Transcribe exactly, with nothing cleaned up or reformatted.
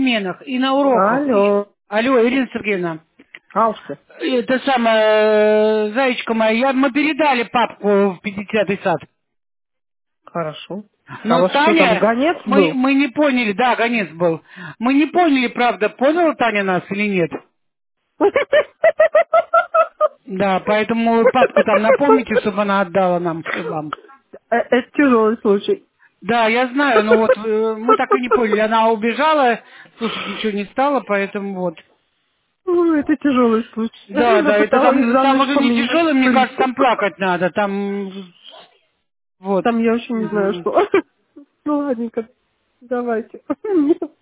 переменах, и на уроках. И... Алло. Алло, Ирина Сергеевна. Алсу. Это самое, зайчка моя, я, мы передали папку в пятидесятый сад. Хорошо. А у Но вас что там, Таня, гонец мы, был? мы не поняли, да, гонец был. Мы не поняли, правда, поняла Таня нас или нет. Да, поэтому папку там напомните, чтобы она отдала нам, вам. Э, Это тяжелый случай. Да, я знаю, но вот э, мы так и не поняли. Она убежала, слушать ничего не стало, поэтому вот. Ой, это тяжелый случай. Да, Я да, это пыталась там, за там ночь уже не поменять тяжело, мне кажется, плитку. там плакать надо, там вот. Там я вообще не знаю, Мгм. что. Ну, ладненько. Давайте.